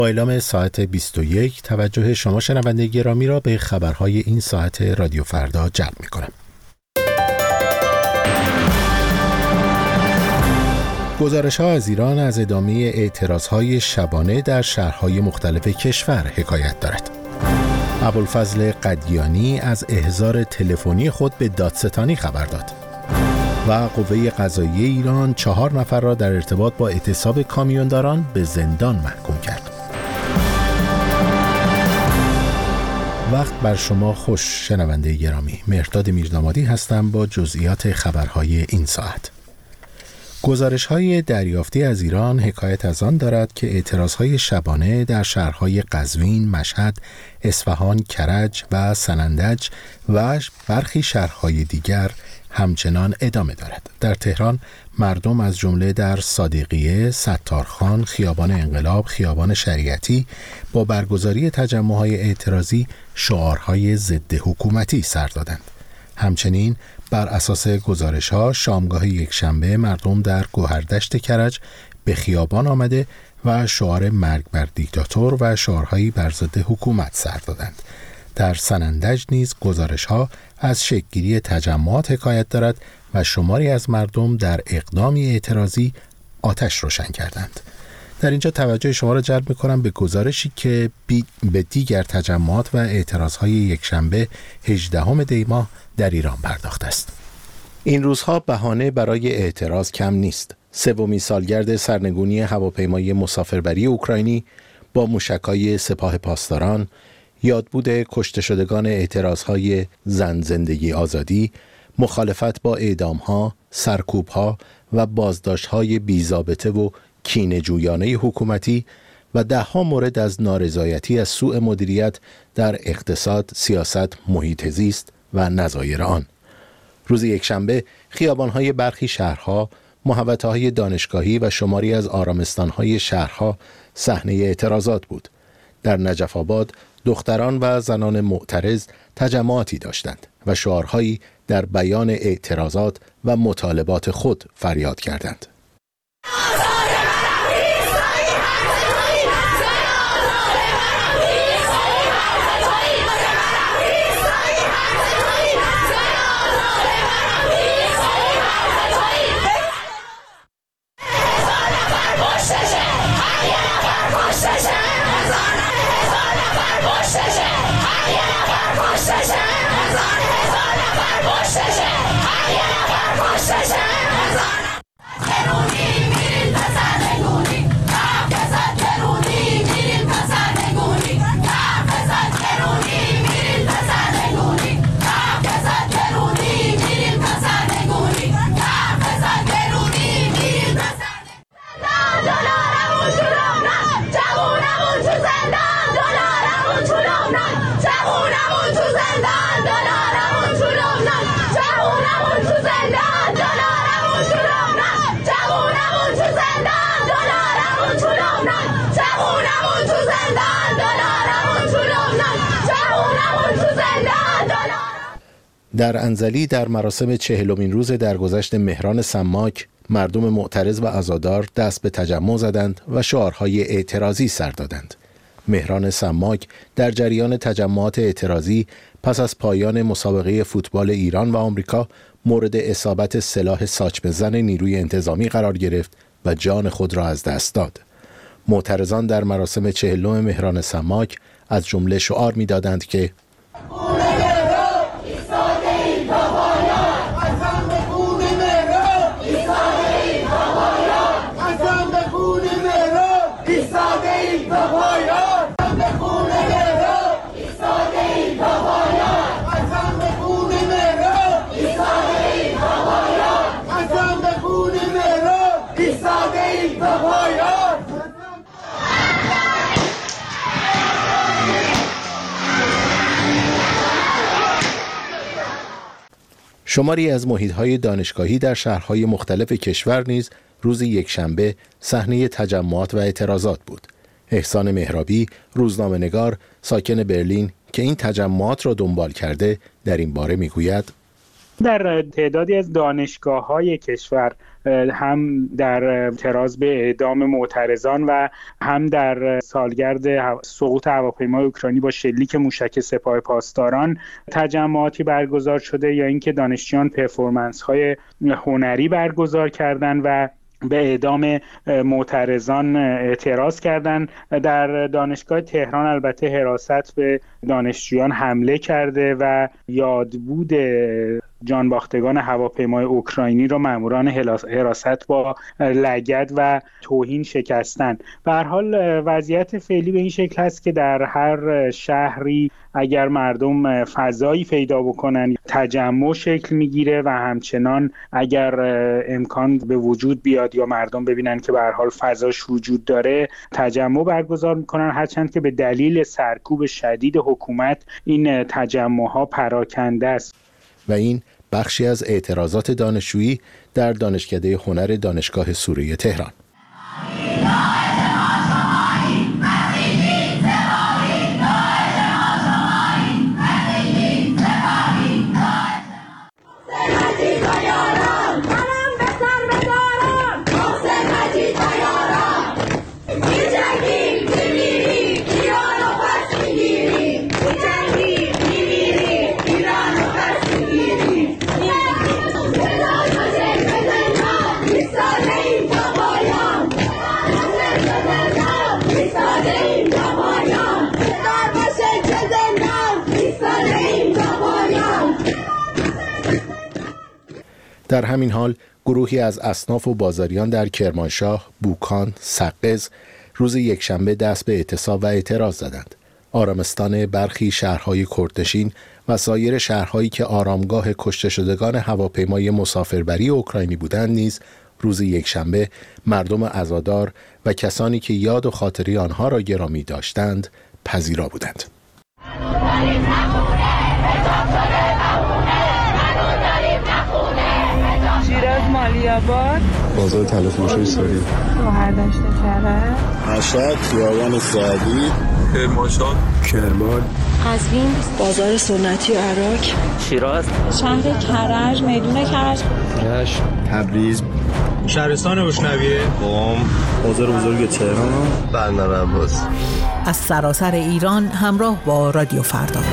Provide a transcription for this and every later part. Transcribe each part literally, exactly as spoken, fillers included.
با اعلام ساعت بیست و یک توجه شما شنونده گرامی را به خبرهای این ساعت رادیو فردا جلب می‌کنم. گزارش‌ها از ایران از ادامه اعتراض‌های شبانه در شهرهای مختلف کشور حکایت دارد. ابوالفضل قدیانی از احضار تلفنی خود به دادستانی خبر داد و قوه قضاییه ایران چهار نفر را در ارتباط با اعتصاب کامیونداران به زندان محکوم کرد. وقت بر شما خوش شنونده گرامی. مهرداد میردامادی هستم با جزئیات خبرهای این ساعت. گزارش‌های دریافتی از ایران حکایت از آن دارد که اعتراض‌های شبانه در شهرهای قزوین، مشهد، اصفهان، کرج و سنندج و برخی شهرهای دیگر همچنان ادامه دارد. در تهران مردم از جمله در صادقیه، ستارخان، خیابان انقلاب، خیابان شریعتی با برگزاری تجمع‌های اعتراضی شعارهای ضد حکومتی سر دادند. همچنین بر اساس گزارش‌ها شامگاه یکشنبه مردم در گوهردشت کرج به خیابان آمده و شعار مرگ بر دیکتاتور و شعارهایی بر ضد حکومت سر دادند. در سنندج نیز گزارش‌ها از شکل‌گیری تجمعات حکایت دارد و شماری از مردم در اقدامی اعتراضی آتش روشن کردند. در اینجا توجه شما را جلب می‌کنم به گزارشی که به دیگر تجمعات و اعتراض‌های یکشنبه هجدهم دی ماه در ایران پرداخته است. این روزها بهانه برای اعتراض کم نیست. سومین سالگرد سرنگونی هواپیمای مسافربری اوکراینی با موشک‌های سپاه پاسداران، یادبود کشته شدگان اعتراض‌های زن زندگی آزادی، مخالفت با اعدام‌ها، سرکوب‌ها و بازداشت‌های بی‌ضابطه و کینه‌جویانه حکومتی و ده‌ها مورد از نارضایتی از سوء مدیریت در اقتصاد، سیاست، محیط زیست و نظایر آن. روز یکشنبه خیابان‌های برخی شهرها، محوطه‌های دانشگاهی و شماری از آرامستان‌های شهرها صحنه اعتراضات بود. در نجف آباد دختران و زنان معترض تجمعاتی داشتند و شعارهایی در بیان اعتراضات و مطالبات خود فریاد کردند. در انزلی در مراسم چهلمین روز درگذشت مهران سماک مردم معترض و عزادار دست به تجمع زدند و شعارهای اعتراضی سر دادند. مهران سماک در جریان تجمعات اعتراضی پس از پایان مسابقه فوتبال ایران و آمریکا مورد اصابت سلاح ساچمه زن نیروی انتظامی قرار گرفت و جان خود را از دست داد. معترضان در مراسم چهلم مهران سماک از جمله شعار می‌دادند که شماری از محیط‌های دانشگاهی در شهرهای مختلف کشور نیز روز یکشنبه صحنه تجمعات و اعتراضات بود. احسان مهرابی، روزنامه‌نگار ساکن برلین که این تجمعات را دنبال کرده، در این باره می‌گوید: در تعدادی از دانشگاه‌های کشور هم در اعتراض به اعدام معترضان و هم در سالگرد سقوط هواپیمای اوکراینی با شلیک موشک سپاه پاسداران تجمعاتی برگزار شده، یا اینکه دانشجویان پرفورمنس‌های هنری برگزار کردند و به اعدام معترضان اعتراض کردند. در دانشگاه تهران البته حراست به دانشجویان حمله کرده و یادبود جانباختگان هواپیمای اوکراینی را ماموران حراست با لگد و توهین شکستند. به هر حال وضعیت فعلی به این شکل است که در هر شهری اگر مردم فضایی پیدا بکنن تجمع شکل میگیره و همچنان اگر امکان به وجود بیاد یا مردم ببینن که به هر حال فضاش وجود داره تجمع برگزار میکنن، هرچند که به دلیل سرکوب شدید حکومت این تجمع ها پراکنده است. و این بخشی از اعتراضات دانشجویی در دانشکده هنر دانشگاه سوری تهران. در همین حال گروهی از اصناف و بازاریان در کرمانشاه، بوکان، سقز روز یکشنبه دست به اعتصاب و اعتراض زدند. آرامستان برخی شهرهای کردنشین و سایر شهرهایی که آرامگاه کشته شدگان هواپیمای مسافربری اوکراینی بودند نیز روز یکشنبه مردم عزادار و کسانی که یاد و خاطره آنها را گرامی داشتند پذیرا بودند. شیراز، مالی‌آباد، بازار طلافروشی ساری، گوهردشت کرج، مشهد، خیابان سعدی، کرمانشاه، کرمان، قزوین، بازار سنتی عراق، شیراز، شهر کرج، میدون کرج، رشت، تبریز، شهرستان روشنویه، قم، بازار بزرگ تهران، بندر عباس. از سراسر ایران همراه با رادیو فردا.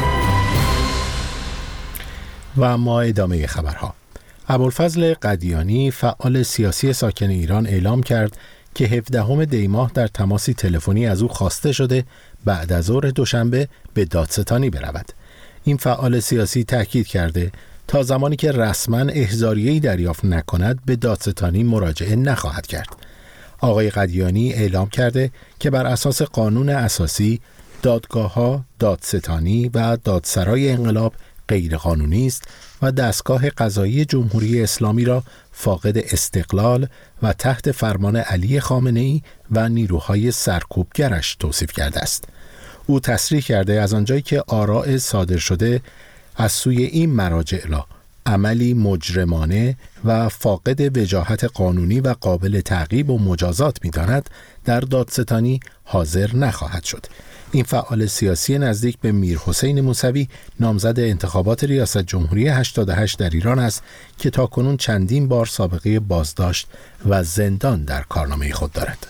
و اما ادامه خبرها. ابوالفضل قدیانی فعال سیاسی ساکن ایران اعلام کرد که هفدهم دی ماه در تماسی تلفنی از او خواسته شده بعد از ظهر دوشنبه به دادستانی برود. این فعال سیاسی تاکید کرده تا زمانی که رسما احضاریه‌ای دریافت نکند به دادستانی مراجعه نخواهد کرد. آقای قدیانی اعلام کرده که بر اساس قانون اساسی دادگاه‌ها، دادستانی و دادسرای انقلاب غیرقانونی است و دستگاه قضایی جمهوری اسلامی را فاقد استقلال و تحت فرمان علی خامنه‌ای و نیروهای سرکوبگرش توصیف کرده است. او تصریح کرده از آنجایی که آراء صادر شده از سوی این مراجع لا عملی مجرمانه و فاقد وجاهت قانونی و قابل تعقیب و مجازات می‌داند، در دادستانی حاضر نخواهد شد. این فعال سیاسی نزدیک به میرحسین موسوی نامزد انتخابات ریاست جمهوری هشتاد و هشت در ایران است که تاکنون چندین بار سابقه بازداشت و زندان در کارنامه خود دارد.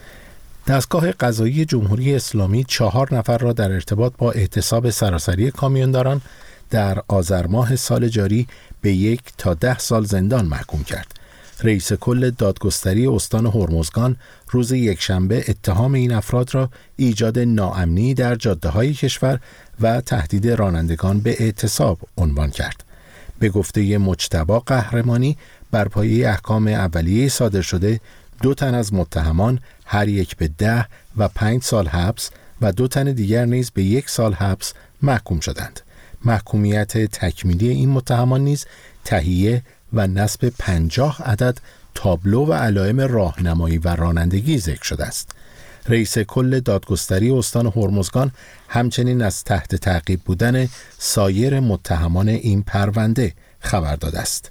دستگاه قضایی جمهوری اسلامی چهار نفر را در ارتباط با اعتصاب سراسری کامیونداران در آذر ماه سال جاری به یک تا ده سال زندان محکوم کرد. رئیس کل دادگستری استان هرمزگان روز یکشنبه اتهام این افراد را ایجاد ناامنی در جاده‌های کشور و تهدید رانندگان به اعتصاب عنوان کرد. به گفته مجتبی قهرمانی بر پایه احکام اولیه صادر شده دو تن از متهمان هر یک به ده و پنج سال حبس و دو تن دیگر نیز به یک سال حبس محکوم شدند. محکومیت تکمیلی این متهمان نیز تهیه و نصب پنجاه عدد تابلو و علائم راهنمایی و رانندگی ذکر شده است. رئیس کل دادگستری استان هرمزگان همچنین از تحت تعقیب بودن سایر متهمان این پرونده خبر داده است.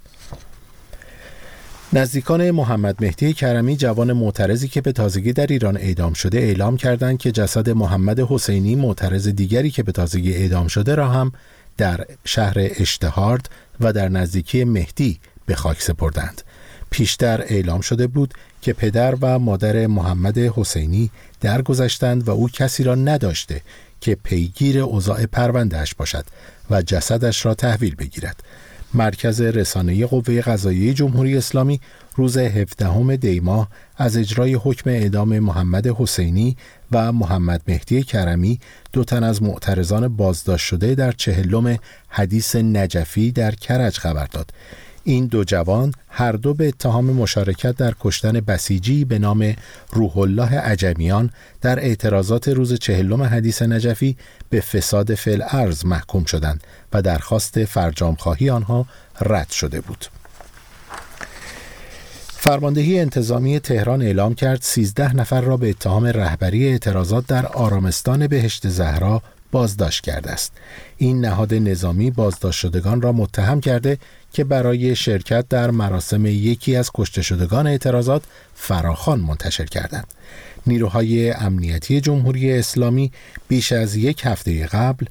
نزدیکان محمد مهدی کرمی جوان معترضی که به تازگی در ایران اعدام شده اعلام کردند که جسد محمد حسینی معترض دیگری که به تازگی اعدام شده را هم در شهر اشتهارد و در نزدیکی مهدی به خاک سپردند. پیشتر اعلام شده بود که پدر و مادر محمد حسینی درگذشتند و او کسی را نداشته که پیگیر اوضاع پرونده‌اش باشد و جسدش را تحویل بگیرد. مرکز رسانه‌ای قوه قضاییه جمهوری اسلامی روز هفدهم دی ماه از اجرای حکم اعدام محمد حسینی و محمد مهدی کرمی، دو تن از معترضان بازداشت شده در چهلم حدیث نجفی در کرج خبر داد. این دو جوان هر دو به اتهام مشارکت در کشتن بسیجی به نام روح الله عجمیان در اعتراضات روز چهلم حدیث نجفی به فساد فی الارض محکوم شدند و درخواست فرجام‌خواهی آنها رد شده بود. فرماندهی انتظامی تهران اعلام کرد سیزده نفر را به اتهام رهبری اعتراضات در آرامستان بهشت زهرا بازداشت کرده است. این نهاد نظامی بازداشت شدگان را متهم کرده که برای شرکت در مراسم یکی از کشته شدگان اعتراضات فراخوان منتشر کردند. نیروهای امنیتی جمهوری اسلامی بیش از یک هفته قبل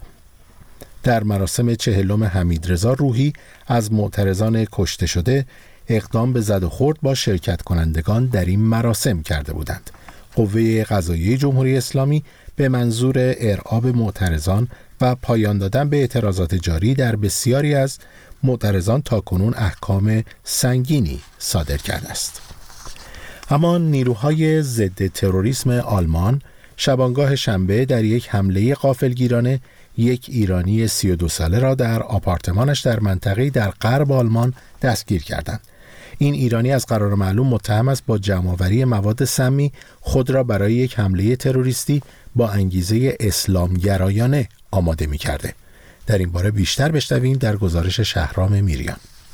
در مراسم چهلم حمیدرضا روحی از معترضان کشته شده اقدام به زد و خورد با شرکت کنندگان در این مراسم کرده بودند. قوه قضاییه جمهوری اسلامی به منظور ارعاب معترضان و پایان دادن به اعتراضات جاری در بسیاری از معترضان تاکنون احکام سنگینی صادر کرده است. اما نیروهای ضد تروریسم آلمان شبانگاه شنبه در یک حمله غافلگیرانه یک ایرانی سی و دو ساله را در آپارتمانش در منطقه‌ای در غرب آلمان دستگیر کردند. این ایرانی از قرار معلوم متهم است با جمع‌آوری مواد سمی خود را برای یک حمله تروریستی با انگیزه اسلامگرایانه آماده می‌کرده. در این باره بیشتر بشنویم در گزارش شهرام میریان.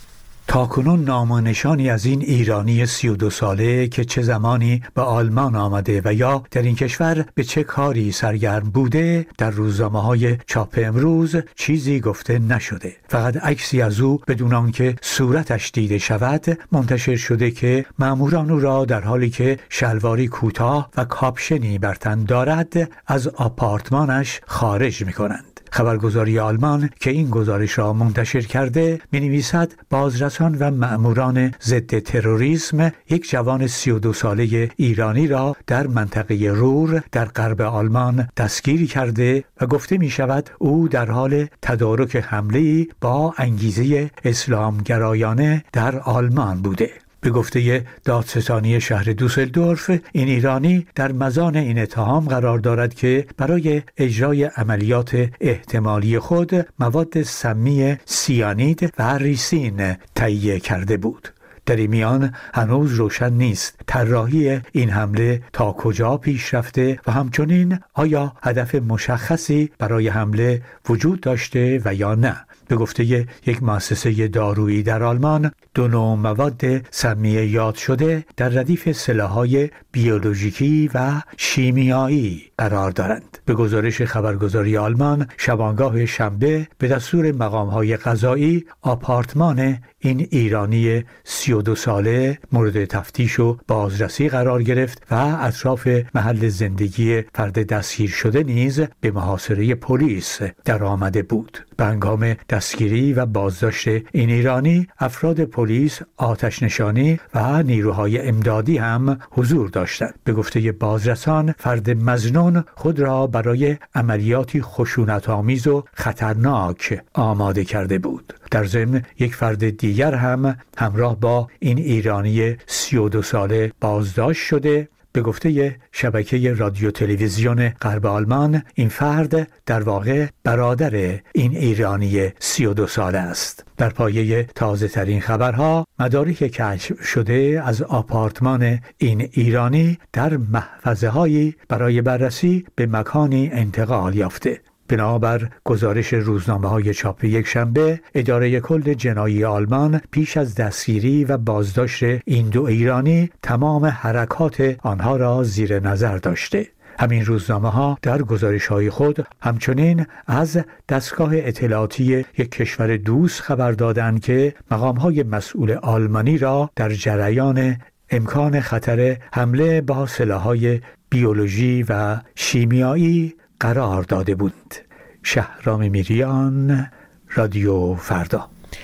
تاکنون نام و نشانی از این ایرانی سی و دو ساله که چه زمانی به آلمان آمده و یا در این کشور به چه کاری سرگرم بوده در روزنامه‌های چاپ امروز چیزی گفته نشده. فقط عکسی از او بدون آنکه صورتش دیده شود منتشر شده که ماموران او را در حالی که شلواری کوتاه و کاپشنی بر تن دارد از آپارتمانش خارج می‌کنند. خبرگزاری آلمان که این گزارش را منتشر کرده می‌نویسد بازرسان و مأموران ضد تروریسم یک جوان سی و دو ساله ایرانی را در منطقه رور در غرب آلمان دستگیر کرده و گفته می‌شود او در حال تدارک حمله‌ای با انگیزه اسلامگرایانه در آلمان بوده. به گفته دادستانی شهر دوسلدورف این ایرانی در مزان این اتهام قرار دارد که برای اجرای عملیات احتمالی خود مواد سمی سیانید و ریسین تهیه کرده بود. در این میان هنوز روشن نیست طراحی این حمله تا کجا پیش رفته و همچنین آیا هدف مشخصی برای حمله وجود داشته و یا نه. به گفته یک مؤسسه دارویی در آلمان دو نوع مواد سمی یاد شده در ردیف سلاح‌های بیولوژیکی و شیمیایی قرار دارند. به گزارش خبرگزاری آلمان شبانگاه شنبه به دستور مقام‌های قضایی آپارتمان این ایرانی سی و دو ساله مورد تفتیش و بازرسی قرار گرفت و اطراف محل زندگی فرد دستگیر شده نیز به محاصره پلیس در آمده بود. به هنگام دستگیری و بازداشت این ایرانی افراد پلیس، آتش نشانی و نیروهای امدادی هم حضور داشتند. به گفته بازرسان فرد مظنون خود را برای عملیاتی خشونت‌آمیز و خطرناک آماده کرده بود. در ضمن یک فرد دیگر هم همراه با این ایرانی سی و دو ساله بازداشت شده. به گفته شبکه رادیو تلویزیون غرب آلمان این فرد در واقع برادر این ایرانی سی و دو ساله است. در پایه تازه ترین خبرها مدارک کشف شده از آپارتمان این ایرانی در محفظه هایی برای بررسی به مکانی انتقال یافته. بنابر گزارش روزنامه‌های چاپ یک شنبه اداره کل جنایی آلمان پیش از دستگیری و بازداشت این دو ایرانی تمام حرکات آنها را زیر نظر داشته. همین روزنامه‌ها در گزارش‌های خود همچنین از دستگاه اطلاعاتی یک کشور دوست خبر دادند که مقام‌های مسئول آلمانی را در جریان امکان خطر حمله با سلاح‌های بیولوژی و شیمیایی قرار داده بود. شهرام میریان، رادیو فردا.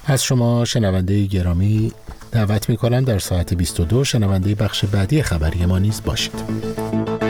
از شما شنونده گرامی دعوت می‌کنم در ساعت بیست و دو شنونده بخش بعدی خبری ما نیز باشید.